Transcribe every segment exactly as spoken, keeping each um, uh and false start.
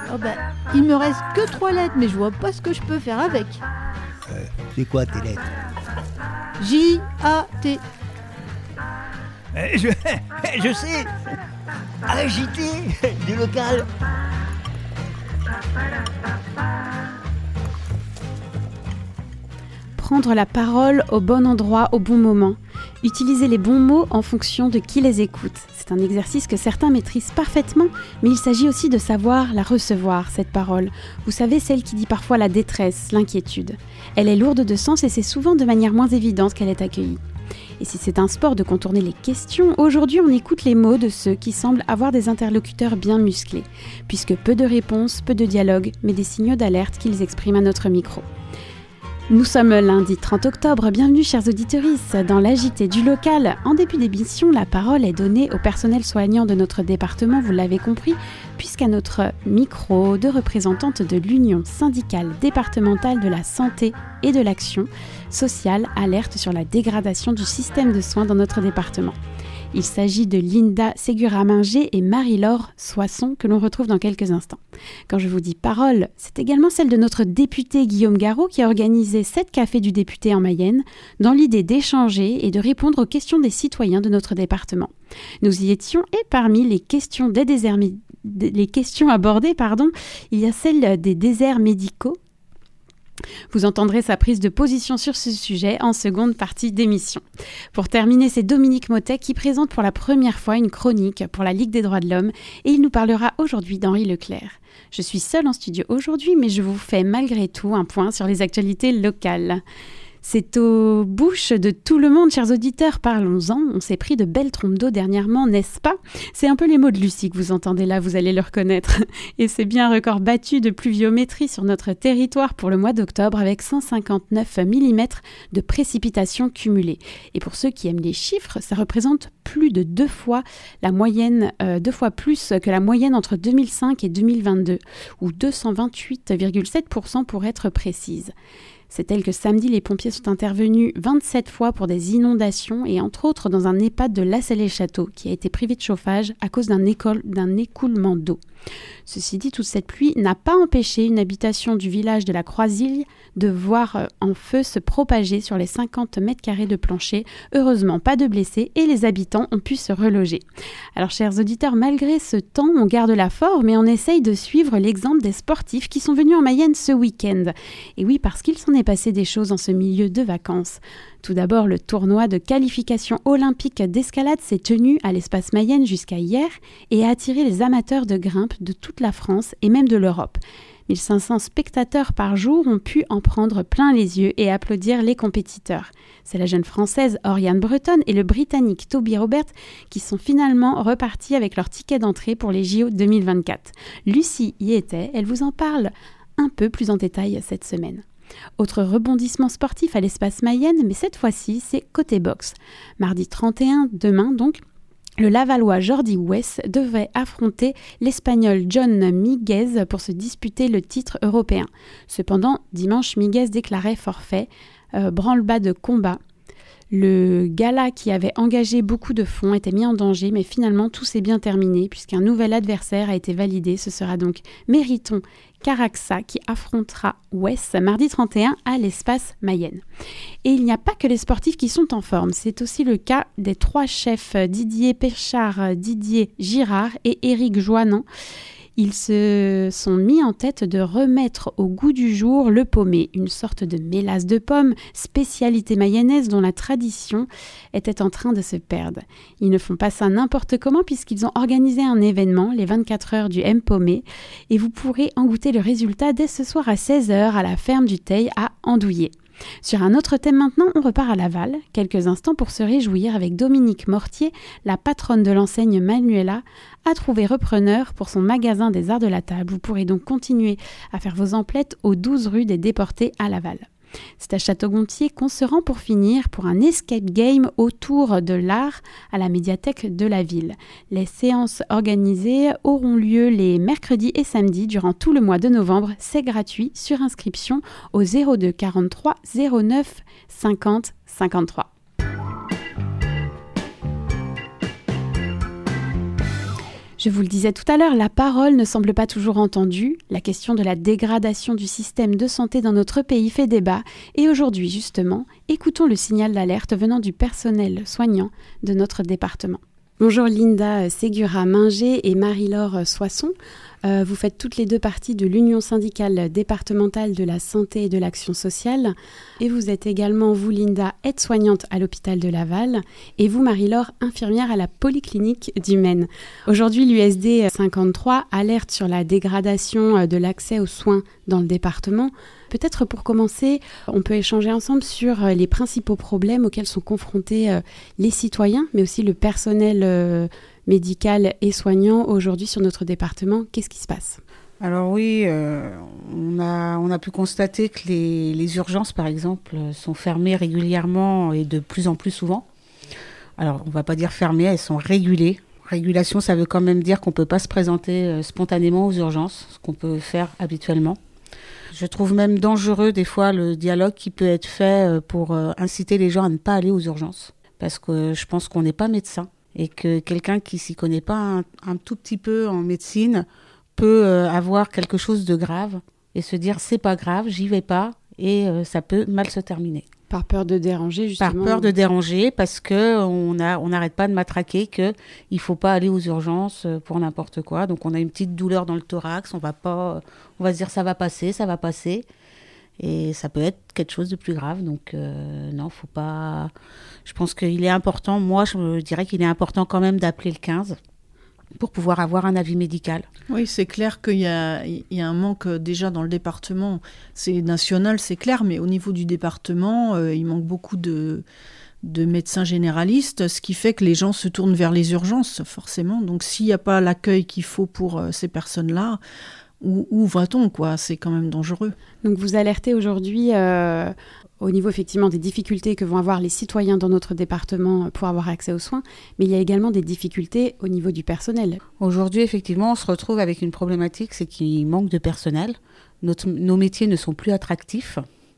Oh bah, il me reste que trois lettres, mais je vois pas ce que je peux faire avec. Euh, c'est quoi tes lettres? J A T. euh, je, je sais. Agité du local. Prendre la parole au bon endroit, au bon moment. Utiliser les bons mots en fonction de qui les écoute. C'est un exercice que certains maîtrisent parfaitement, mais il s'agit aussi de savoir la recevoir, cette parole. Vous savez, celle qui dit parfois la détresse, l'inquiétude. Elle est lourde de sens et c'est souvent de manière moins évidente qu'elle est accueillie. Et si c'est un sport de contourner les questions, aujourd'hui on écoute les mots de ceux qui semblent avoir des interlocuteurs bien musclés, puisque peu de réponses, peu de dialogue, mais des signaux d'alerte qu'ils expriment à notre micro. Nous sommes lundi trente octobre, bienvenue chers auditeurs dans l'A J T du local. En début d'émission, la parole est donnée au personnel soignant de notre département, vous l'avez compris, puisqu'à notre micro, deux représentantes de l'Union syndicale départementale de la santé et de l'action sociale alertent sur la dégradation du système de soins dans notre département. Il s'agit de Linda Ségura-Minger et Marie-Laure Soisson que l'on retrouve dans quelques instants. Quand je vous dis parole, c'est également celle de notre député Guillaume Garot qui a organisé sept cafés du député en Mayenne dans l'idée d'échanger et de répondre aux questions des citoyens de notre département. Nous y étions et parmi les questions, des déserts, les questions abordées, pardon, il y a celle des déserts médicaux. Vous entendrez sa prise de position sur ce sujet en seconde partie d'émission. Pour terminer, c'est Dominique Motet qui présente pour la première fois une chronique pour la Ligue des droits de l'homme et il nous parlera aujourd'hui d'Henri Leclerc. Je suis seule en studio aujourd'hui, mais je vous fais malgré tout un point sur les actualités locales. C'est aux bouches de tout le monde, chers auditeurs, parlons-en. On s'est pris de belles trompes d'eau dernièrement, n'est-ce pas? C'est un peu les mots de Lucie que vous entendez là, vous allez le reconnaître. Et c'est bien un record battu de pluviométrie sur notre territoire pour le mois d'octobre avec cent cinquante-neuf millimètres de précipitations cumulées. Et pour ceux qui aiment les chiffres, ça représente plus de deux fois la moyenne, euh, deux fois plus que la moyenne entre deux mille cinq et deux mille vingt-deux, ou deux cent vingt-huit virgule sept pour cent pour être précise. C'est tel que samedi, les pompiers sont intervenus vingt-sept fois pour des inondations et entre autres dans un EHPAD de La Celle-et-Château qui a été privé de chauffage à cause d'un, école, d'un écoulement d'eau. Ceci dit, toute cette pluie n'a pas empêché une habitation du village de la Croisille de voir en feu se propager sur les cinquante mètres carrés de plancher. Heureusement, pas de blessés et les habitants ont pu se reloger. Alors, chers auditeurs, malgré ce temps, on garde la forme et on essaye de suivre l'exemple des sportifs qui sont venus en Mayenne ce week-end. Et oui, parce qu'il s'en est passé des choses en ce milieu de vacances. Tout d'abord, le tournoi de qualification olympique d'escalade s'est tenu à l'espace Mayenne jusqu'à hier et a attiré les amateurs de grimpe de toute la France et même de l'Europe. mille cinq cents spectateurs par jour ont pu en prendre plein les yeux et applaudir les compétiteurs. C'est la jeune française Oriane Breton et le britannique Toby Robert qui sont finalement repartis avec leur ticket d'entrée pour les J O deux mille vingt-quatre. Lucie y était, elle vous en parle un peu plus en détail cette semaine. Autre rebondissement sportif à l'espace Mayenne, mais cette fois-ci, c'est côté boxe. Mardi trente et un, demain donc, le Lavallois Jordi Wess devait affronter l'Espagnol John Miguez pour se disputer le titre européen. Cependant, dimanche, Miguez déclarait forfait, euh, branle-bas de combat. Le gala qui avait engagé beaucoup de fonds était mis en danger, mais finalement tout s'est bien terminé puisqu'un nouvel adversaire a été validé. Ce sera donc Mériton Caraxa qui affrontera Wess mardi trente et un à l'espace Mayenne. Et il n'y a pas que les sportifs qui sont en forme, c'est aussi le cas des trois chefs Didier Péchard, Didier Girard et Éric Joannan. Ils se sont mis en tête de remettre au goût du jour le paumé, une sorte de mélasse de pommes, spécialité mayonnaise dont la tradition était en train de se perdre. Ils ne font pas ça n'importe comment puisqu'ils ont organisé un événement, les vingt-quatre heures du M-Paumé, et vous pourrez en goûter le résultat dès ce soir à seize heures à la ferme du Teil à Andouillé. Sur un autre thème maintenant, on repart à Laval, quelques instants pour se réjouir avec Dominique Mortier, la patronne de l'enseigne Manuela, a trouvé repreneur pour son magasin des arts de la table. Vous pourrez donc continuer à faire vos emplettes aux douze rue des Déportés à Laval. C'est à Château-Gontier qu'on se rend pour finir pour un escape game autour de l'art à la médiathèque de la ville. Les séances organisées auront lieu les mercredis et samedis durant tout le mois de novembre. C'est gratuit sur inscription au zéro deux quarante-trois zéro neuf cinquante cinquante-trois. Je vous le disais tout à l'heure, la parole ne semble pas toujours entendue. La question de la dégradation du système de santé dans notre pays fait débat. Et aujourd'hui, justement, écoutons le signal d'alerte venant du personnel soignant de notre département. Bonjour Linda Ségura-Minger et Marie-Laure Soisson. Euh, vous faites toutes les deux partie de l'Union syndicale départementale de la santé et de l'action sociale. Et vous êtes également, vous Linda, aide-soignante à l'hôpital de Laval. Et vous Marie-Laure, infirmière à la polyclinique du Maine. Aujourd'hui, l'U S D cinquante-trois alerte sur la dégradation de l'accès aux soins dans le département. Peut-être pour commencer, on peut échanger ensemble sur les principaux problèmes auxquels sont confrontés les citoyens, mais aussi le personnel médical et soignant aujourd'hui sur notre département. Qu'est-ce qui se passe ? Alors oui, euh, on, a, on a pu constater que les, les urgences, par exemple, sont fermées régulièrement et de plus en plus souvent. Alors, on ne va pas dire fermées, elles sont régulées. Régulation, ça veut quand même dire qu'on ne peut pas se présenter spontanément aux urgences, ce qu'on peut faire habituellement. Je trouve même dangereux des fois le dialogue qui peut être fait pour inciter les gens à ne pas aller aux urgences. Parce que je pense qu'on n'est pas médecin et que quelqu'un qui s'y connaît pas un, un tout petit peu en médecine peut avoir quelque chose de grave et se dire c'est pas grave, j'y vais pas et ça peut mal se terminer. Par peur de déranger, justement. Par peur de déranger, parce qu'on a, on n'arrête pas de matraquer qu'il ne faut pas aller aux urgences pour n'importe quoi. Donc, on a une petite douleur dans le thorax, on va pas, on va se dire ça va passer, ça va passer. Et ça peut être quelque chose de plus grave. Donc, euh, non, faut pas... Je pense qu'il est important, moi, je dirais qu'il est important quand même d'appeler le quinze pour pouvoir avoir un avis médical. Oui, c'est clair qu'il y a, il y a un manque déjà dans le département. C'est national, c'est clair, mais au niveau du département, euh, il manque beaucoup de, de médecins généralistes, ce qui fait que les gens se tournent vers les urgences, forcément. Donc, s'il n'y a pas l'accueil qu'il faut pour euh, ces personnes-là, où, où va-t-on, quoi ? C'est quand même dangereux. Donc, vous alertez aujourd'hui... Euh... au niveau effectivement des difficultés que vont avoir les citoyens dans notre département pour avoir accès aux soins, mais il y a également des difficultés au niveau du personnel. Aujourd'hui, effectivement, on se retrouve avec une problématique, c'est qu'il manque de personnel. Notre, nos métiers ne sont plus attractifs,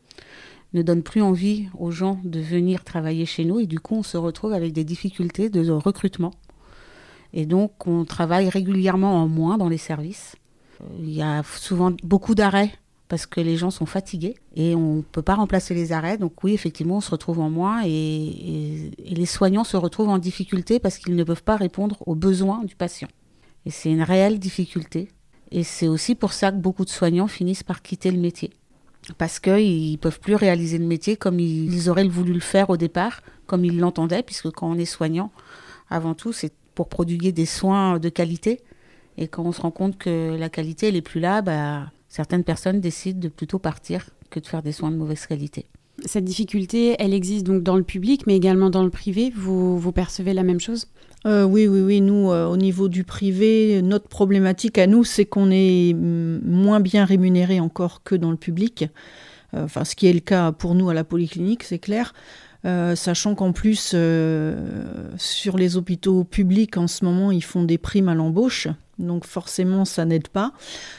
ne donnent plus envie aux gens de venir travailler chez nous et du coup, on se retrouve avec des difficultés de recrutement. Et donc, on travaille régulièrement en moins dans les services. Il y a souvent beaucoup d'arrêts parce que les gens sont fatigués et on ne peut pas remplacer les arrêts. Donc oui, effectivement, on se retrouve en moins et, et, et les soignants se retrouvent en difficulté parce qu'ils ne peuvent pas répondre aux besoins du patient. Et c'est une réelle difficulté. Et c'est aussi pour ça que beaucoup de soignants finissent par quitter le métier. Parce qu'ils ne peuvent plus réaliser le métier comme ils auraient voulu le faire au départ, comme ils l'entendaient, puisque quand on est soignant, avant tout, c'est pour prodiguer des soins de qualité. Et quand on se rend compte que la qualité n'est plus là, bah, certaines personnes décident de plutôt partir que de faire des soins de mauvaise qualité. Cette difficulté, elle existe donc dans le public, mais également dans le privé. Vous, vous percevez la même chose ? euh, Oui, oui, oui. Nous, euh, au niveau du privé, notre problématique à nous, c'est qu'on est m- moins bien rémunérés encore que dans le public. Euh, enfin, ce qui est le cas pour nous à la polyclinique, c'est clair. Euh, sachant qu'en plus, euh, sur les hôpitaux publics, en ce moment, ils font des primes à l'embauche. Donc forcément, ça n'aide pas.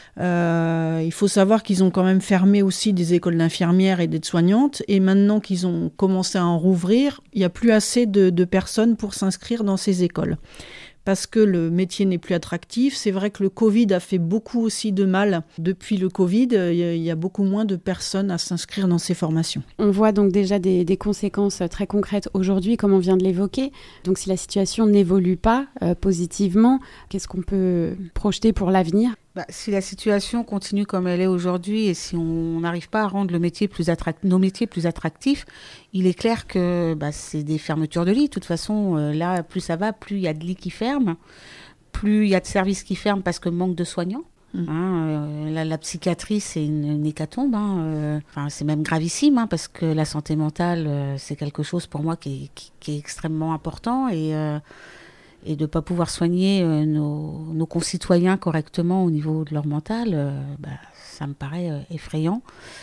Euh, il faut savoir qu'ils ont quand même fermé aussi des écoles d'infirmières et d'aides-soignantes. Et maintenant qu'ils ont commencé à en rouvrir, il n'y a plus assez de, de personnes pour s'inscrire dans ces écoles. Parce que le métier n'est plus attractif. C'est vrai que le Covid a fait beaucoup aussi de mal. Depuis le Covid, il y a beaucoup moins de personnes à s'inscrire dans ces formations. On voit donc déjà des, des conséquences très concrètes aujourd'hui, comme on vient de l'évoquer. Donc si la situation n'évolue pas euh, positivement, qu'est-ce qu'on peut projeter pour l'avenir ? Bah, si la situation continue comme elle est aujourd'hui et si on n'arrive pas à rendre le métier plus attract- nos métiers plus attractifs, il est clair que bah, c'est des fermetures de lits. De toute façon, euh, là, plus ça va, plus il y a de lits qui ferment, plus il y a de services qui ferment parce que manque de soignants. Mmh. Hein, euh, la, la psychiatrie, c'est une, une hécatombe. Hein, euh, enfin, c'est même gravissime hein, parce que la santé mentale, euh, c'est quelque chose pour moi qui est, qui, qui est extrêmement important et... Euh, et de ne pas pouvoir soigner euh, nos, nos concitoyens correctement au niveau de leur mental, euh, bah, ça me paraît euh, effrayant.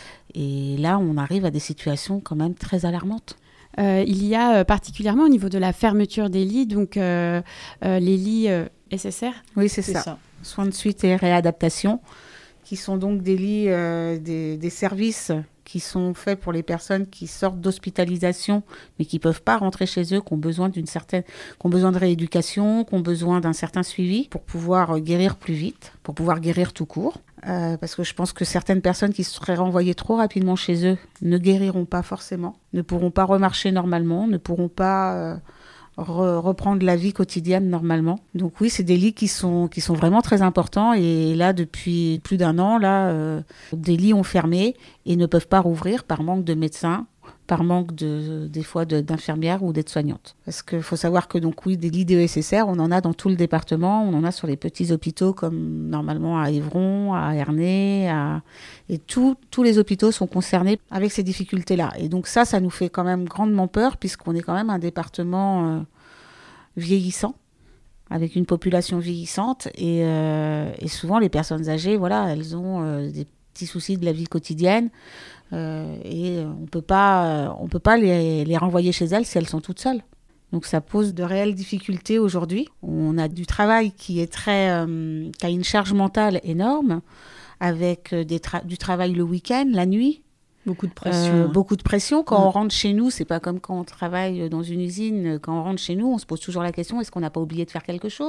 Et là, on arrive à des situations quand même très alarmantes. Euh, il y a euh, particulièrement au niveau de la fermeture des lits, donc euh, euh, les lits euh, S S R. Oui, c'est, c'est ça. ça. Soins de suite et réadaptation, qui sont donc des lits, euh, des, des services qui sont faits pour les personnes qui sortent d'hospitalisation, mais qui ne peuvent pas rentrer chez eux, qui ont besoin d'une certaine, qui ont besoin de rééducation, qui ont besoin d'un certain suivi pour pouvoir guérir plus vite, pour pouvoir guérir tout court. Euh, parce que je pense que certaines personnes qui seraient renvoyées trop rapidement chez eux ne guériront pas forcément, ne pourront pas remarcher normalement, ne pourront pas euh, re- reprendre la vie quotidienne normalement. Donc oui, c'est des lits qui sont, qui sont vraiment très importants. Et là, depuis plus d'un an, là, euh, des lits ont fermé et ne peuvent pas rouvrir par manque de médecins, par manque de, des fois de, d'infirmières ou d'aides-soignantes. Parce qu'il faut savoir que donc oui, des lits D E S S R, on en a dans tout le département, on en a sur les petits hôpitaux comme normalement à Évron, à Ernée, à... et tout, tous les hôpitaux sont concernés avec ces difficultés-là. Et donc ça, ça nous fait quand même grandement peur puisqu'on est quand même un département euh, vieillissant, avec une population vieillissante et, euh, et souvent les personnes âgées, voilà, elles ont euh, des petits soucis de la vie quotidienne. Euh, et on peut pas, euh, on peut pas les, les renvoyer chez elles si elles sont toutes seules. Donc ça pose de réelles difficultés aujourd'hui. On a du travail qui est très, euh, qui a une charge mentale énorme, avec des tra- du travail le week-end, la nuit. Beaucoup de pression. Euh, hein. Beaucoup de pression. Quand Ouais. on rentre chez nous, c'est pas comme quand on travaille dans une usine. Quand on rentre chez nous, on se pose toujours la question, est-ce qu'on n'a pas oublié de faire quelque chose ?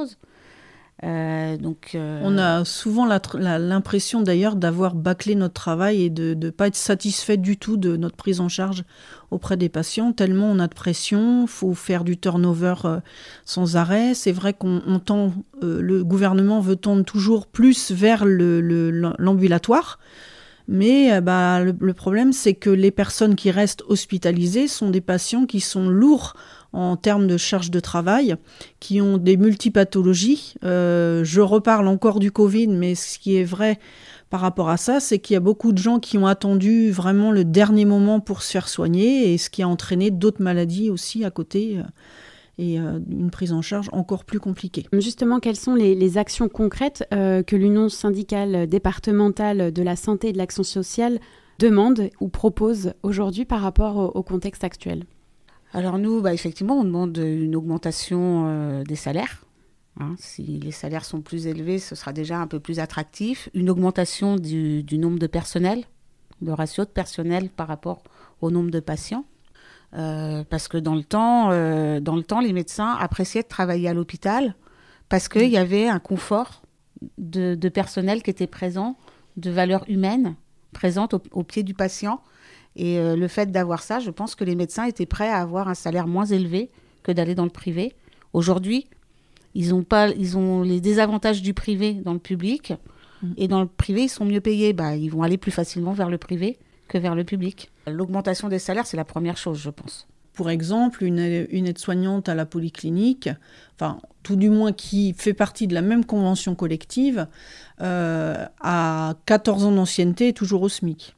Euh, donc, euh... On a souvent la, la, l'impression d'ailleurs d'avoir bâclé notre travail et de ne pas être satisfait du tout de notre prise en charge auprès des patients, tellement on a de pression, il faut faire du turnover euh, sans arrêt. C'est vrai qu'on on tend, euh, le gouvernement veut tendre toujours plus vers le, le, l'ambulatoire, mais euh, bah, le, le problème c'est que les personnes qui restent hospitalisées sont des patients qui sont lourds en termes de charge de travail, qui ont des multipathologies. Euh, je reparle encore du Covid, mais ce qui est vrai par rapport à ça, c'est qu'il y a beaucoup de gens qui ont attendu vraiment le dernier moment pour se faire soigner, et ce qui a entraîné d'autres maladies aussi à côté, euh, et euh, une prise en charge encore plus compliquée. Justement, quelles sont les, les actions concrètes euh, que l'Union syndicale départementale de la santé et de l'action sociale demande ou propose aujourd'hui par rapport au, au contexte actuel ? Alors nous, bah, effectivement, on demande une augmentation euh, des salaires. Hein, si les salaires sont plus élevés, ce sera déjà un peu plus attractif. Une augmentation du, du nombre de personnel, le ratio de personnel par rapport au nombre de patients. Euh, parce que dans le temps, euh, dans le temps, les médecins appréciaient de travailler à l'hôpital parce qu'il y avait un confort de, de personnel qui était présent, de valeur humaine présente au, au pied du patient. Et euh, le fait d'avoir ça, je pense que les médecins étaient prêts à avoir un salaire moins élevé que d'aller dans le privé. Aujourd'hui, ils ont, pas, ils ont les désavantages du privé dans le public. Mmh. Et dans le privé, ils sont mieux payés. Bah, ils vont aller plus facilement vers le privé que vers le public. L'augmentation des salaires, c'est la première chose, je pense. Pour exemple, une, une aide-soignante à la polyclinique, enfin, tout du moins qui fait partie de la même convention collective, euh, a quatorze ans d'ancienneté et toujours au SMIC.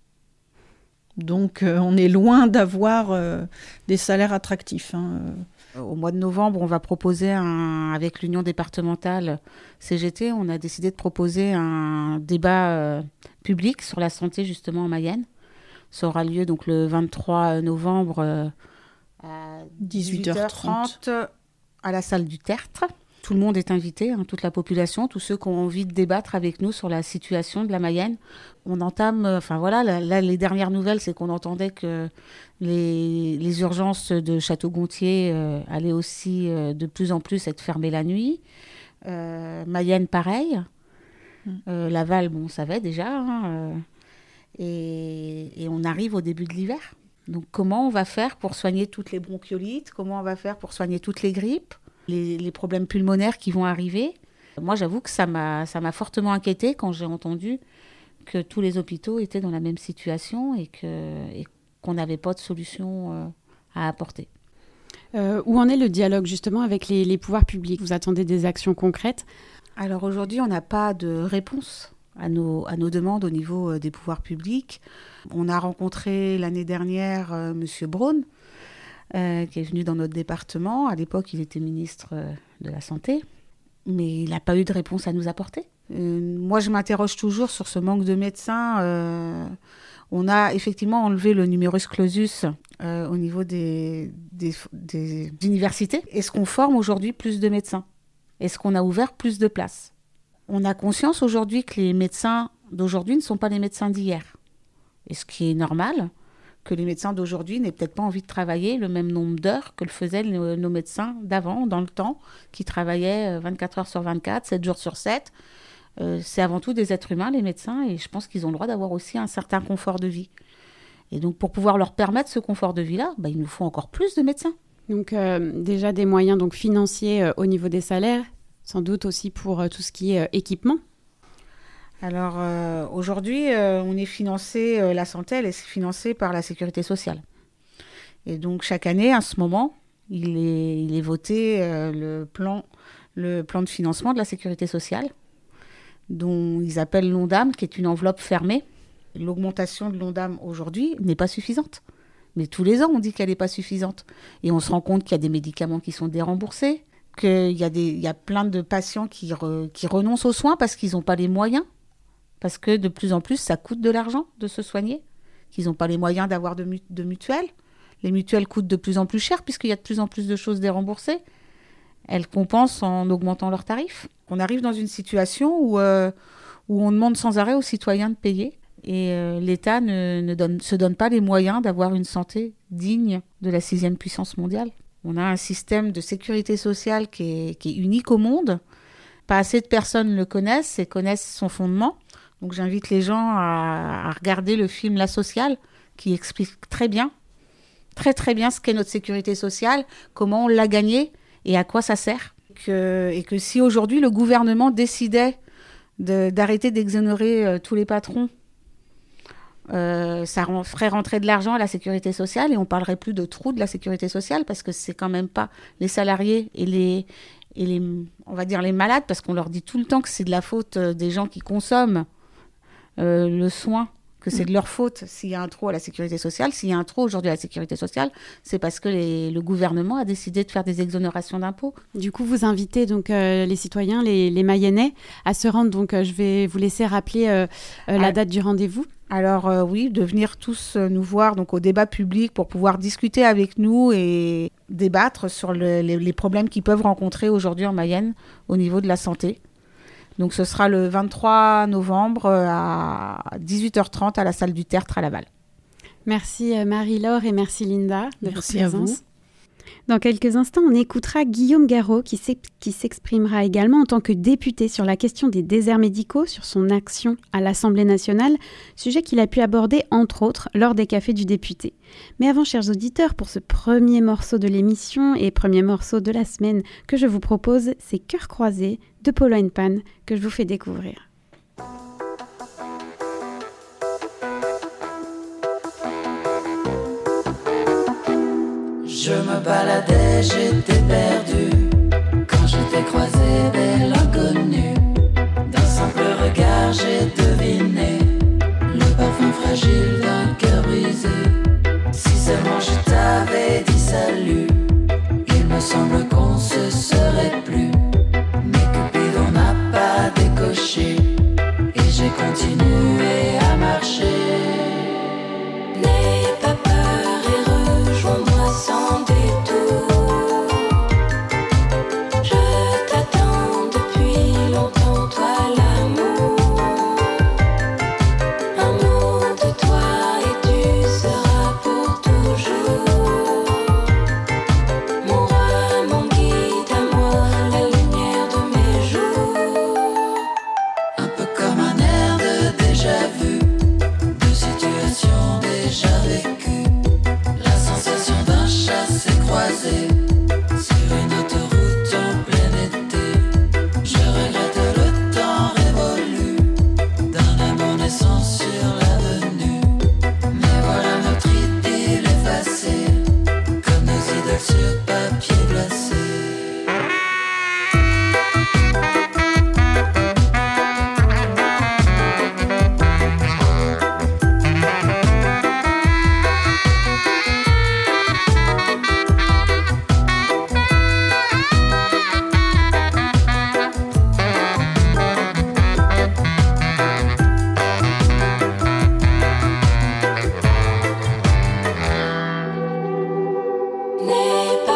Donc, euh, on est loin d'avoir euh, des salaires attractifs. Hein. Au mois de novembre, on va proposer, un, avec l'Union départementale C G T, on a décidé de proposer un débat euh, public sur la santé, justement, en Mayenne. Ça aura lieu donc, le vingt-trois novembre euh, à dix-huit heures trente à la salle du Tertre. Tout le monde est invité, hein, toute la population, tous ceux qui ont envie de débattre avec nous sur la situation de la Mayenne. On entame, enfin voilà, là, là les dernières nouvelles, c'est qu'on entendait que les, les urgences de Château-Gontier euh, allaient aussi euh, de plus en plus être fermées la nuit. Euh, Mayenne, pareil. Mmh. Euh, Laval, bon, on savait déjà. Hein, euh, et, et on arrive au début de l'hiver. Donc comment on va faire pour soigner toutes les bronchiolites ? Comment on va faire pour soigner toutes les grippes ? Les, les problèmes pulmonaires qui vont arriver. Moi, j'avoue que ça m'a, ça m'a fortement inquiétée quand j'ai entendu que tous les hôpitaux étaient dans la même situation et, que, et qu'on n'avait pas de solution euh, à apporter. Euh, où en est le dialogue justement avec les, les pouvoirs publics ? Vous attendez des actions concrètes ? Alors aujourd'hui, on n'a pas de réponse à nos, à nos demandes au niveau euh, des pouvoirs publics. On a rencontré l'année dernière euh, M. Braun, Euh, qui est venu dans notre département. À l'époque, il était ministre euh, de la Santé, mais il n'a pas eu de réponse à nous apporter. Euh, moi, je m'interroge toujours sur ce manque de médecins. Euh, on a effectivement enlevé le numerus clausus euh, au niveau des, des, des universités. Est-ce qu'on forme aujourd'hui plus de médecins ? Est-ce qu'on a ouvert plus de places ? On a conscience aujourd'hui que les médecins d'aujourd'hui ne sont pas les médecins d'hier. Et ce qui est normal, que les médecins d'aujourd'hui n'aient peut-être pas envie de travailler le même nombre d'heures que le faisaient nos, nos médecins d'avant, dans le temps, qui travaillaient vingt-quatre heures sur vingt-quatre, sept jours sur sept. Euh, c'est avant tout des êtres humains, les médecins, et je pense qu'ils ont le droit d'avoir aussi un certain confort de vie. Et donc, pour pouvoir leur permettre ce confort de vie-là, bah, il nous faut encore plus de médecins. Donc, euh, déjà des moyens donc, financiers euh, au niveau des salaires, sans doute aussi pour euh, tout ce qui est euh, équipement. Alors, euh, aujourd'hui, euh, on est financé, euh, la santé, elle est financée par la sécurité sociale. Et donc, chaque année, à ce moment, il est, il est voté euh, le plan, le plan de financement de la sécurité sociale, dont ils appellent l'ONDAM, qui est une enveloppe fermée. L'augmentation de l'ONDAM aujourd'hui n'est pas suffisante. Mais tous les ans, on dit qu'elle n'est pas suffisante. Et on se rend compte qu'il y a des médicaments qui sont déremboursés, qu'il y a, des, il y a plein de patients qui, re, qui renoncent aux soins parce qu'ils n'ont pas les moyens. Parce que de plus en plus, ça coûte de l'argent de se soigner. Qu'ils n'ont pas les moyens d'avoir de, mu- de mutuelles. Les mutuelles coûtent de plus en plus cher puisqu'il y a de plus en plus de choses déremboursées. Elles compensent en augmentant leurs tarifs. On arrive dans une situation où, euh, où on demande sans arrêt aux citoyens de payer. Et euh, l'État ne, ne donne, se donne pas les moyens d'avoir une santé digne de la sixième puissance mondiale. On a un système de sécurité sociale qui est, qui est unique au monde. Pas assez de personnes le connaissent et connaissent son fondement. Donc j'invite les gens à, à regarder le film La Sociale, qui explique très bien, très très bien ce qu'est notre sécurité sociale, comment on l'a gagnée et à quoi ça sert. Que, et que si aujourd'hui le gouvernement décidait de, d'arrêter d'exonérer euh, tous les patrons, Euh, ça rend, ferait rentrer de l'argent à la sécurité sociale et on parlerait plus de trou de la sécurité sociale parce que c'est quand même pas les salariés et les, et les, on va dire les malades, parce qu'on leur dit tout le temps que c'est de la faute des gens qui consomment euh, le soin, que c'est de leur faute s'il y a un trou à la sécurité sociale. S'il y a un trou aujourd'hui à la sécurité sociale, c'est parce que les, le gouvernement a décidé de faire des exonérations d'impôts. Du coup, vous invitez donc euh, les citoyens, les, les Mayennais, à se rendre. Donc, euh, je vais vous laisser rappeler euh, euh, la date du rendez-vous. Alors euh, oui, de venir tous euh, nous voir donc, au débat public pour pouvoir discuter avec nous et débattre sur le, les, les problèmes qu'ils peuvent rencontrer aujourd'hui en Mayenne au niveau de la santé. Donc ce sera le vingt-trois novembre euh, à dix-huit heures trente à la salle du Tertre à Laval. Merci euh, Marie-Laure et merci Linda de Merci votre à présence. vous. Dans quelques instants, on écoutera Guillaume Garot qui, qui s'exprimera également en tant que député sur la question des déserts médicaux, sur son action à l'Assemblée nationale, sujet qu'il a pu aborder entre autres lors des cafés du député. Mais avant, chers auditeurs, pour ce premier morceau de l'émission et premier morceau de la semaine que je vous propose, c'est Cœurs croisés de Polo and Pan que je vous fais découvrir. Je me baladais, j'étais perdu quand je t'ai croisé, belle inconnue. D'un simple regard, j'ai deviné le parfum fragile d'un cœur brisé. Si seulement je t'avais dit salut, il me semble qu'on se serait plus. Mais Cupidon n'a pas décoché et j'ai continué à marcher. N'aie pas peur et rejoins-moi sans détour. Je t'attends depuis longtemps, toi l'amour. Un mot de toi et tu seras pour toujours. Mon roi, mon guide à moi, la lumière de mes jours. Un peu comme un air de déjà-vu, de situations déjà vécues. La sensation d'un chassé-croisé sur une autoroute en plein été. Je regrette le temps révolu d'un amour naissant sur l'avenue. Mais voilà notre idylle effacée, comme nos idoles sur papier glacé. N'aie pas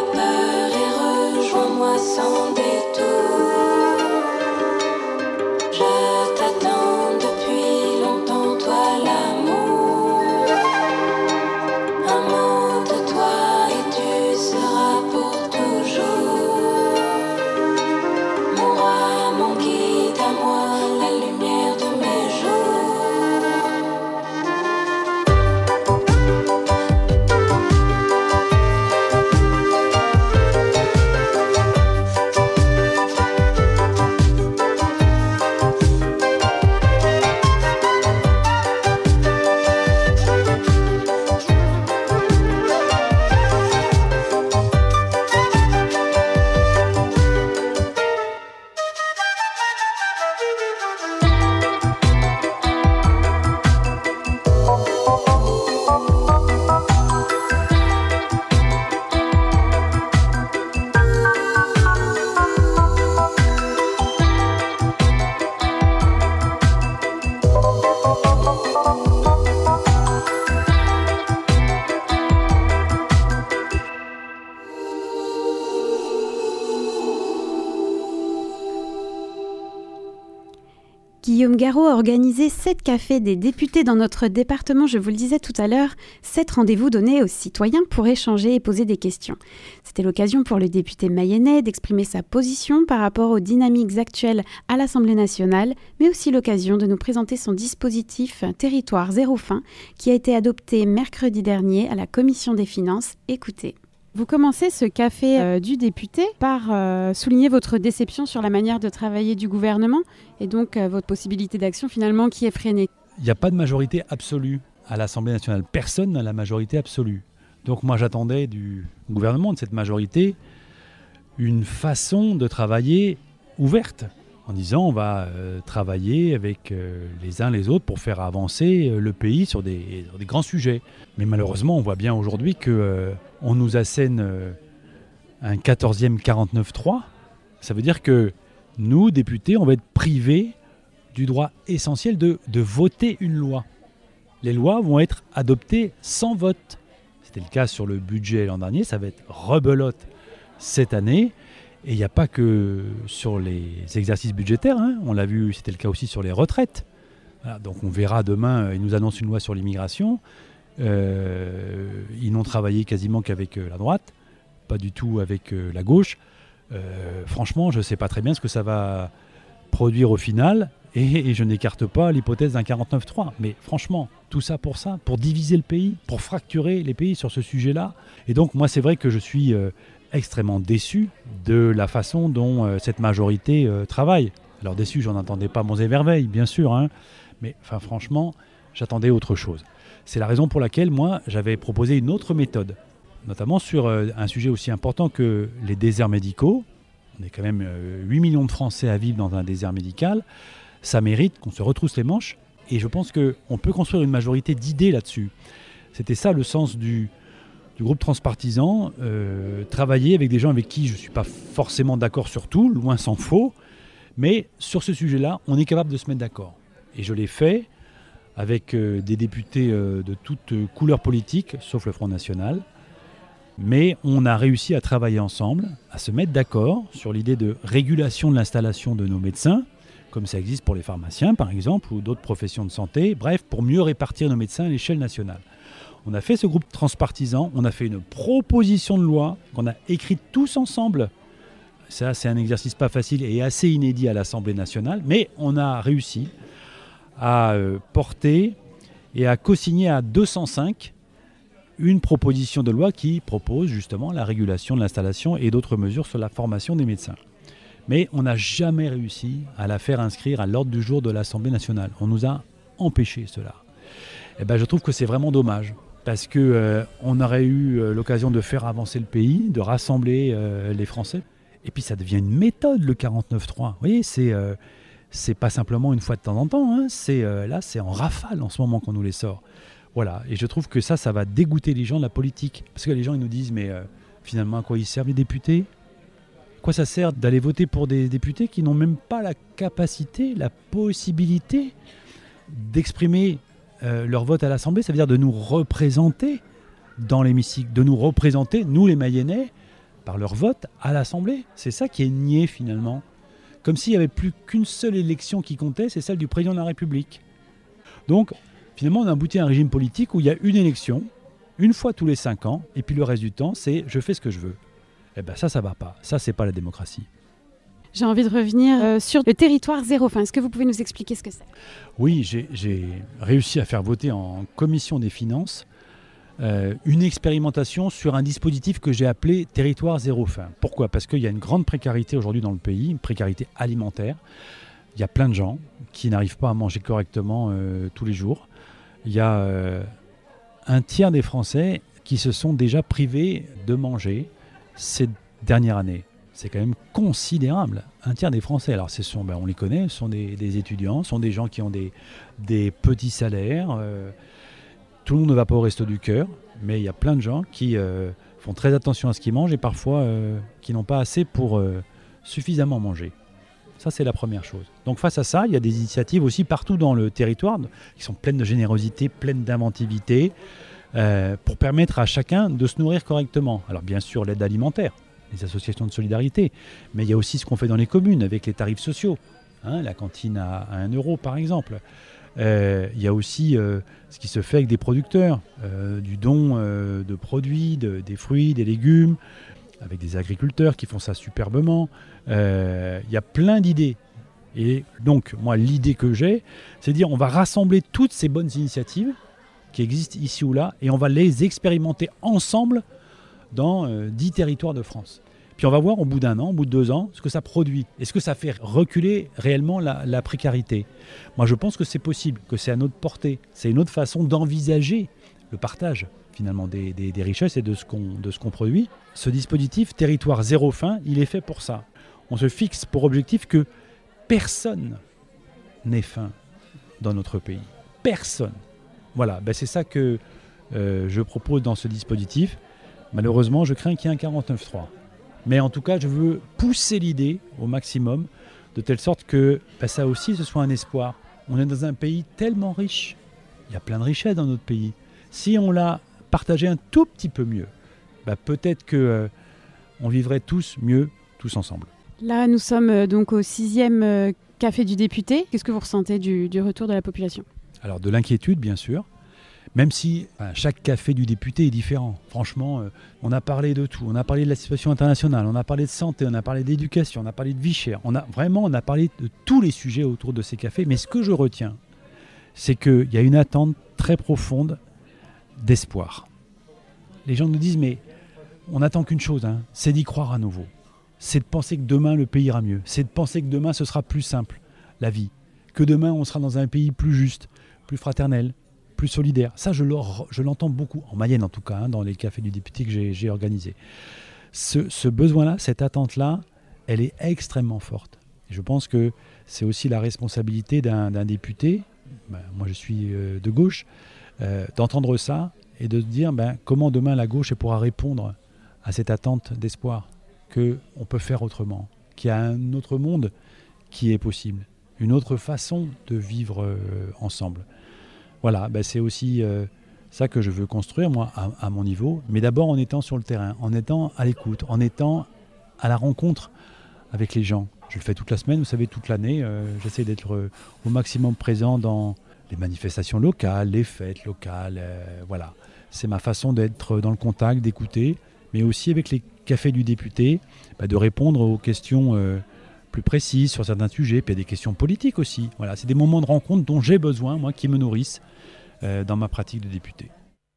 Nougaro a organisé sept cafés des députés dans notre département, je vous le disais tout à l'heure, sept rendez-vous donnés aux citoyens pour échanger et poser des questions. C'était l'occasion pour le député mayennais d'exprimer sa position par rapport aux dynamiques actuelles à l'Assemblée nationale, mais aussi l'occasion de nous présenter son dispositif Territoire zéro faim qui a été adopté mercredi dernier à la Commission des finances. Écoutez. Vous commencez ce café euh, du député par euh, souligner votre déception sur la manière de travailler du gouvernement et donc euh, votre possibilité d'action finalement qui est freinée. Il n'y a pas de majorité absolue à l'Assemblée nationale. Personne n'a la majorité absolue. Donc moi j'attendais du gouvernement, de cette majorité, une façon de travailler ouverte, en disant on va euh, travailler avec euh, les uns les autres pour faire avancer euh, le pays sur des, sur des grands sujets. Mais malheureusement on voit bien aujourd'hui que euh, on nous assène euh, un quatorzième quarante-neuf trois. Ça veut dire que nous, députés, on va être privés du droit essentiel de, de voter une loi. Les lois vont être adoptées sans vote. C'était le cas sur le budget l'an dernier, ça va être rebelote cette année. Et il n'y a pas que sur les exercices budgétaires, hein. On l'a vu, c'était le cas aussi sur les retraites. Voilà, donc on verra demain, ils nous annoncent une loi sur l'immigration. Euh, ils n'ont travaillé quasiment qu'avec euh, la droite, pas du tout avec euh, la gauche. Euh, franchement, je ne sais pas très bien ce que ça va produire au final, et, et je n'écarte pas l'hypothèse d'un quarante-neuf trois. Mais franchement, tout ça pour ça, pour diviser le pays, pour fracturer les pays sur ce sujet-là. Et donc moi, c'est vrai que je suis euh, extrêmement déçu de la façon dont euh, cette majorité euh, travaille. Alors déçu, j'en entendais pas mon émerveil, bien sûr, hein, mais enfin, franchement, j'attendais autre chose. C'est la raison pour laquelle, moi, j'avais proposé une autre méthode, notamment sur euh, un sujet aussi important que les déserts médicaux. On est quand même euh, huit millions de Français à vivre dans un désert médical. Ça mérite qu'on se retrousse les manches. Et je pense qu'on peut construire une majorité d'idées là-dessus. C'était ça le sens du, du groupe transpartisan. Euh, travailler avec des gens avec qui je ne suis pas forcément d'accord sur tout, loin s'en faut. Mais sur ce sujet-là, on est capable de se mettre d'accord. Et je l'ai fait avec euh, des députés euh, de toutes euh, couleurs politiques, sauf le Front National. Mais on a réussi à travailler ensemble, à se mettre d'accord sur l'idée de régulation de l'installation de nos médecins, comme ça existe pour les pharmaciens par exemple, ou d'autres professions de santé, bref, pour mieux répartir nos médecins à l'échelle nationale. On a fait ce groupe transpartisan, on a fait une proposition de loi qu'on a écrite tous ensemble. Ça, c'est un exercice pas facile et assez inédit à l'Assemblée nationale, mais on a réussi à euh, porter et à co-signer à deux cent cinq une proposition de loi qui propose justement la régulation de l'installation et d'autres mesures sur la formation des médecins. Mais on n'a jamais réussi à la faire inscrire à l'ordre du jour de l'Assemblée nationale. On nous a empêché cela. Et ben, je trouve que c'est vraiment dommage, parce qu'on euh, aurait eu euh, l'occasion de faire avancer le pays, de rassembler euh, les Français. Et puis ça devient une méthode, le quarante-neuf trois. Vous voyez, c'est... Euh, C'est pas simplement une fois de temps en temps, hein. c'est, euh, là c'est en rafale en ce moment qu'on nous les sort. Voilà, et je trouve que ça, ça va dégoûter les gens de la politique. Parce que les gens ils nous disent, mais euh, finalement à quoi ils servent les députés ? À quoi ça sert d'aller voter pour des députés qui n'ont même pas la capacité, la possibilité d'exprimer euh, leur vote à l'Assemblée ? Ça veut dire de nous représenter dans l'hémicycle, de nous représenter, nous les Mayennais, par leur vote à l'Assemblée. C'est ça qui est nié finalement. Comme s'il n'y avait plus qu'une seule élection qui comptait, c'est celle du président de la République. Donc, finalement, on a abouti à un régime politique où il y a une élection, une fois tous les cinq ans, et puis le reste du temps, c'est « je fais ce que je veux ». Eh bien ça, ça ne va pas. Ça, c'est pas la démocratie. J'ai envie de revenir euh, sur le territoire zéro faim. Est-ce que vous pouvez nous expliquer ce que c'est ? Oui, j'ai, j'ai réussi à faire voter en commission des finances Euh, une expérimentation sur un dispositif que j'ai appelé Territoire zéro faim. Pourquoi ? Parce qu'il y a une grande précarité aujourd'hui dans le pays, une précarité alimentaire. Il y a plein de gens qui n'arrivent pas à manger correctement euh, tous les jours. Il y a euh, un tiers des Français qui se sont déjà privés de manger ces dernières années. C'est quand même considérable. Un tiers des Français, alors ce sont, ben, on les connaît, ce sont des, des étudiants, ce sont des gens qui ont des, des petits salaires. Euh, Tout le monde ne va pas au resto du cœur, mais il y a plein de gens qui euh, font très attention à ce qu'ils mangent et parfois euh, qui n'ont pas assez pour euh, suffisamment manger. Ça, c'est la première chose. Donc face à ça, il y a des initiatives aussi partout dans le territoire qui sont pleines de générosité, pleines d'inventivité, euh, pour permettre à chacun de se nourrir correctement. Alors bien sûr, l'aide alimentaire, les associations de solidarité, mais il y a aussi ce qu'on fait dans les communes avec les tarifs sociaux. hein, la cantine à, à un euro par exemple. Euh, il y a aussi euh, ce qui se fait avec des producteurs, euh, du don euh, de produits, de, des fruits, des légumes, avec des agriculteurs qui font ça superbement. Euh, il y a plein d'idées. Et donc, moi, l'idée que j'ai, c'est de dire on va rassembler toutes ces bonnes initiatives qui existent ici ou là et on va les expérimenter ensemble dans euh, dix territoires de France. Puis on va voir au bout d'un an, au bout de deux ans, ce que ça produit. Est-ce que ça fait reculer réellement la, la précarité ? Moi, je pense que c'est possible, que c'est à notre portée. C'est une autre façon d'envisager le partage, finalement, des, des, des richesses et de ce qu'on, de ce qu'on produit. Ce dispositif territoire zéro faim, il est fait pour ça. On se fixe pour objectif que personne n'ait faim dans notre pays. Personne. Voilà, ben c'est ça que euh, je propose dans ce dispositif. Malheureusement, je crains qu'il y ait un quarante-neuf trois. Mais en tout cas, je veux pousser l'idée au maximum, de telle sorte que ben, ça aussi, ce soit un espoir. On est dans un pays tellement riche. Il y a plein de richesses dans notre pays. Si on l'a partagé un tout petit peu mieux, ben, peut-être qu'on euh, vivrait tous mieux, tous ensemble. Là, nous sommes euh, donc au sixième euh, café du député. Qu'est-ce que vous ressentez du, du retour de la population ? Alors, de l'inquiétude, bien sûr. Même si enfin, chaque café du député est différent. Franchement, euh, on a parlé de tout. On a parlé de la situation internationale, on a parlé de santé, on a parlé d'éducation, on a parlé de vie chère. On a, vraiment, on a parlé de tous les sujets autour de ces cafés. Mais ce que je retiens, c'est qu'il y a une attente très profonde d'espoir. Les gens nous disent, mais on n'attend qu'une chose, hein, c'est d'y croire à nouveau. C'est de penser que demain, le pays ira mieux. C'est de penser que demain, ce sera plus simple, la vie. Que demain, on sera dans un pays plus juste, plus fraternel, plus solidaire. Ça, je, je l'entends beaucoup, en Mayenne en tout cas, hein, dans les cafés du député que j'ai, j'ai organisés. Ce, ce besoin-là, cette attente-là, elle est extrêmement forte. Et je pense que c'est aussi la responsabilité d'un, d'un député, ben, moi je suis euh, de gauche, euh, d'entendre ça et de se dire ben, comment demain la gauche pourra répondre à cette attente d'espoir, qu'on peut faire autrement, qu'il y a un autre monde qui est possible, une autre façon de vivre euh, ensemble. Voilà, ben c'est aussi euh, ça que je veux construire, moi, à, à mon niveau. Mais d'abord en étant sur le terrain, en étant à l'écoute, en étant à la rencontre avec les gens. Je le fais toute la semaine, vous savez, toute l'année. Euh, j'essaie d'être euh, au maximum présent dans les manifestations locales, les fêtes locales. Euh, voilà, c'est ma façon d'être dans le contact, d'écouter. Mais aussi avec les cafés du député, ben, de répondre aux questions euh, plus précises sur certains sujets. Puis il y a des questions politiques aussi. Voilà, c'est des moments de rencontre dont j'ai besoin, moi, qui me nourrissent euh, dans ma pratique de député.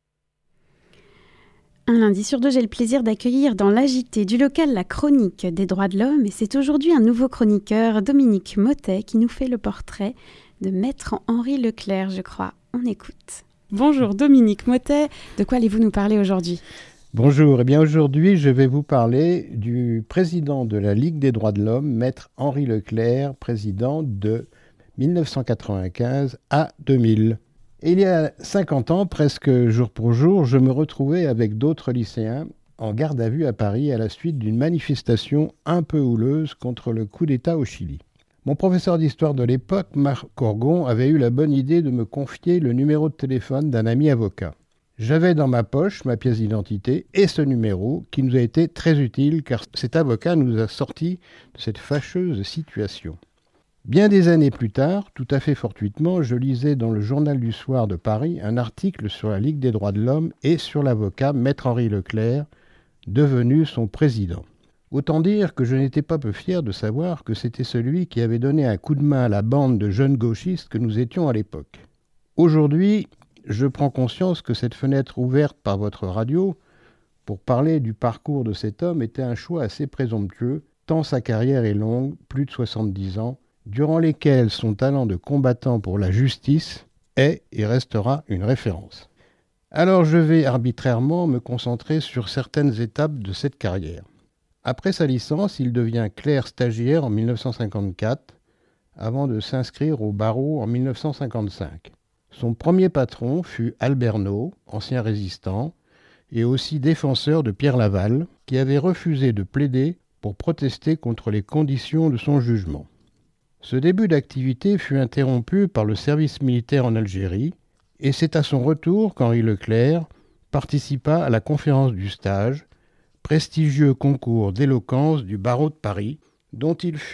Un lundi sur deux, j'ai le plaisir d'accueillir dans l'A J T du local la chronique des droits de l'homme. Et c'est aujourd'hui un nouveau chroniqueur, Dominique Mottet, qui nous fait le portrait de Maître Henri Leclerc, je crois. On écoute. Bonjour Dominique Mottet, de quoi allez-vous nous parler aujourd'hui ? Bonjour, eh bien aujourd'hui je vais vous parler du président de la Ligue des droits de l'homme, Maître Henri Leclerc, président de dix-neuf cent quatre-vingt-quinze à deux mille. Et il y a cinquante ans, presque jour pour jour, je me retrouvais avec d'autres lycéens en garde à vue à Paris à la suite d'une manifestation un peu houleuse contre le coup d'État au Chili. Mon professeur d'histoire de l'époque, Marc Corgon, avait eu la bonne idée de me confier le numéro de téléphone d'un ami avocat. J'avais dans ma poche ma pièce d'identité et ce numéro qui nous a été très utile car cet avocat nous a sortis de cette fâcheuse situation. Bien des années plus tard, tout à fait fortuitement, je lisais dans le Journal du Soir de Paris un article sur la Ligue des droits de l'homme et sur l'avocat Maître Henri Leclerc, devenu son président. Autant dire que je n'étais pas peu fier de savoir que c'était celui qui avait donné un coup de main à la bande de jeunes gauchistes que nous étions à l'époque. Aujourd'hui, je prends conscience que cette fenêtre ouverte par votre radio pour parler du parcours de cet homme était un choix assez présomptueux, tant sa carrière est longue, plus de soixante-dix ans, durant lesquels son talent de combattant pour la justice est et restera une référence. Alors je vais arbitrairement me concentrer sur certaines étapes de cette carrière. Après sa licence, il devient clerc stagiaire en dix-neuf cent cinquante-quatre, avant de s'inscrire au barreau en dix-neuf cent cinquante-cinq. Son premier patron fut Albert Naud, ancien résistant, et aussi défenseur de Pierre Laval, qui avait refusé de plaider pour protester contre les conditions de son jugement. Ce début d'activité fut interrompu par le service militaire en Algérie, et c'est à son retour qu'Henri Leclerc participa à la conférence du stage, prestigieux concours d'éloquence du barreau de Paris, dont il fut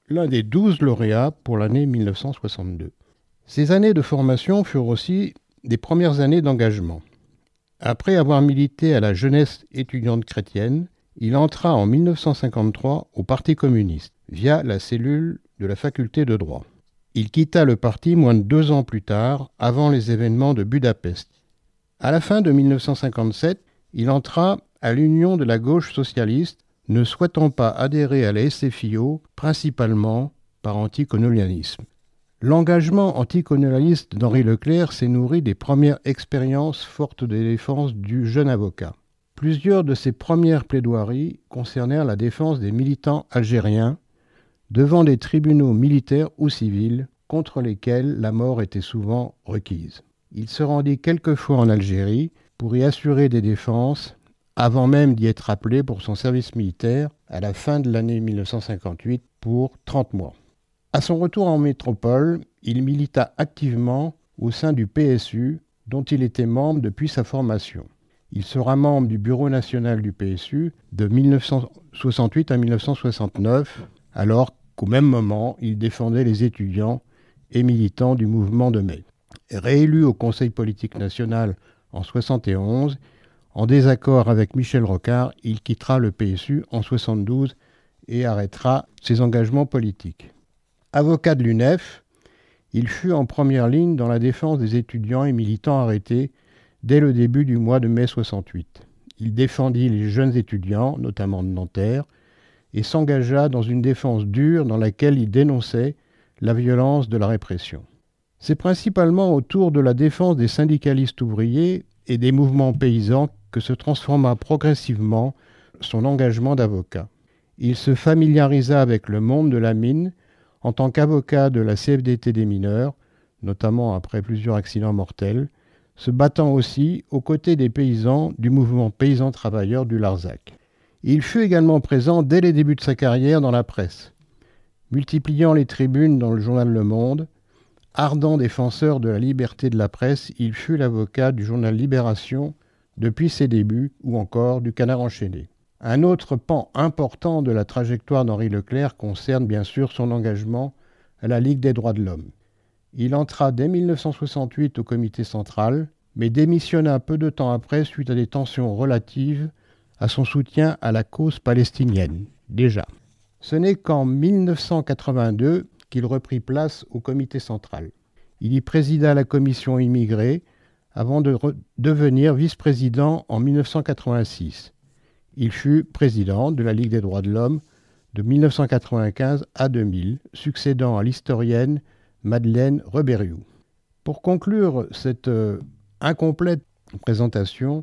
l'un des douze lauréats pour l'année mille neuf cent soixante-deux. Ces années de formation furent aussi des premières années d'engagement. Après avoir milité à la jeunesse étudiante chrétienne, il entra en mille neuf cent cinquante-trois au Parti communiste, via la cellule de la faculté de droit. Il quitta le parti moins de deux ans plus tard, avant les événements de Budapest. À la fin de mille neuf cent cinquante-sept, il entra à l'Union de la gauche socialiste, ne souhaitant pas adhérer à la S F I O, principalement par anticolonialisme. L'engagement anticolonialiste d'Henri Leclerc s'est nourri des premières expériences fortes de défense du jeune avocat. Plusieurs de ses premières plaidoiries concernèrent la défense des militants algériens devant des tribunaux militaires ou civils contre lesquels la mort était souvent requise. Il se rendit quelquefois en Algérie pour y assurer des défenses avant même d'y être appelé pour son service militaire à la fin de l'année mille neuf cent cinquante-huit pour trente mois. À son retour en métropole, il milita activement au sein du P S U, dont il était membre depuis sa formation. Il sera membre du bureau national du P S U de mille neuf cent soixante-huit à mille neuf cent soixante-neuf, alors qu'au même moment, il défendait les étudiants et militants du mouvement de mai. Réélu au Conseil politique national en soixante et onze, en désaccord avec Michel Rocard, il quittera le P S U en soixante-douze et arrêtera ses engagements politiques. Avocat de l'U N E F, il fut en première ligne dans la défense des étudiants et militants arrêtés dès le début du mois de mai soixante-huit. Il défendit les jeunes étudiants, notamment de Nanterre, et s'engagea dans une défense dure dans laquelle il dénonçait la violence de la répression. C'est principalement autour de la défense des syndicalistes ouvriers et des mouvements paysans que se transforma progressivement son engagement d'avocat. Il se familiarisa avec le monde de la mine en tant qu'avocat de la C F D T des mineurs, notamment après plusieurs accidents mortels, se battant aussi aux côtés des paysans du mouvement paysan travailleur du Larzac. Il fut également présent dès les débuts de sa carrière dans la presse, multipliant les tribunes dans le journal Le Monde. Ardent défenseur de la liberté de la presse, il fut l'avocat du journal Libération depuis ses débuts, ou encore du Canard enchaîné. Un autre pan important de la trajectoire d'Henri Leclerc concerne bien sûr son engagement à la Ligue des droits de l'homme. Il entra dès mille neuf cent soixante-huit au comité central, mais démissionna peu de temps après suite à des tensions relatives à son soutien à la cause palestinienne, déjà. Ce n'est qu'en mille neuf cent quatre-vingt-deux qu'il reprit place au comité central. Il y présida la commission immigrée avant de re- devenir vice-président en mille neuf cent quatre-vingt-six. Il fut président de la Ligue des droits de l'homme de mille neuf cent quatre-vingt-quinze à deux mille, succédant à l'historienne Madeleine Rebériou. Pour conclure cette euh, incomplète présentation,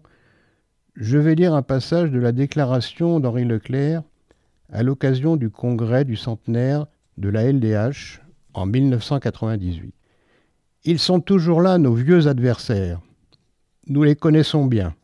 je vais lire un passage de la déclaration d'Henri Leclerc à l'occasion du congrès du centenaire de la L D H en mille neuf cent quatre-vingt-dix-huit. Ils sont toujours là, nos vieux adversaires. Nous les connaissons bien.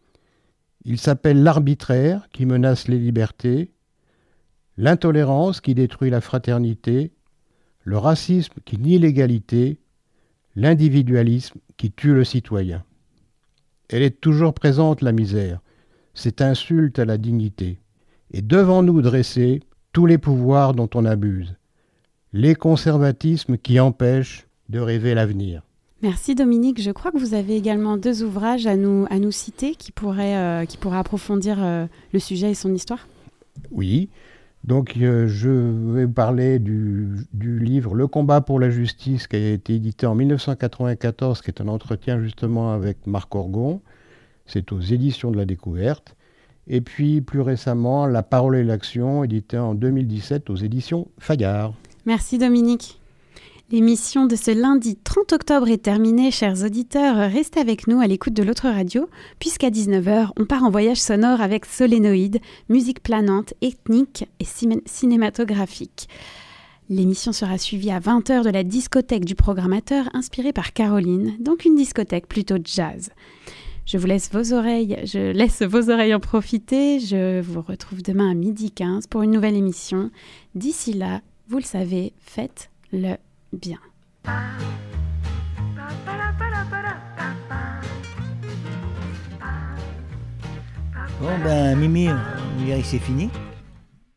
Ils s'appellent l'arbitraire qui menace les libertés, l'intolérance qui détruit la fraternité, le racisme qui nie l'égalité, l'individualisme qui tue le citoyen. Elle est toujours présente, la misère, cette insulte à la dignité, et devant nous dressés tous les pouvoirs dont on abuse, les conservatismes qui empêchent de rêver l'avenir. Merci Dominique. Je crois que vous avez également deux ouvrages à nous, à nous citer qui pourraient, euh, qui pourraient approfondir euh, le sujet et son histoire. Oui, donc euh, je vais vous parler du, du livre « Le combat pour la justice » qui a été édité en mille neuf cent quatre-vingt-quatorze, qui est un entretien justement avec Marc Orgon. C'est aux éditions de la Découverte. Et puis plus récemment, « La parole et l'action » édité en deux mille dix-sept aux éditions Fayard. Merci Dominique. L'émission de ce lundi trente octobre est terminée, chers auditeurs. Restez avec nous à l'écoute de l'autre radio, puisqu'à dix-neuf heures, on part en voyage sonore avec Solénoïde, musique planante, ethnique et cin- cinématographique. L'émission sera suivie à vingt heures de la discothèque du programmateur, inspirée par Caroline, donc une discothèque plutôt jazz. Je vous laisse vos oreilles, je laisse vos oreilles en profiter. Je vous retrouve demain à midi quinze pour une nouvelle émission. D'ici là, vous le savez, faites-le bien. Bon ben Mimi, on dirait que c'est fini.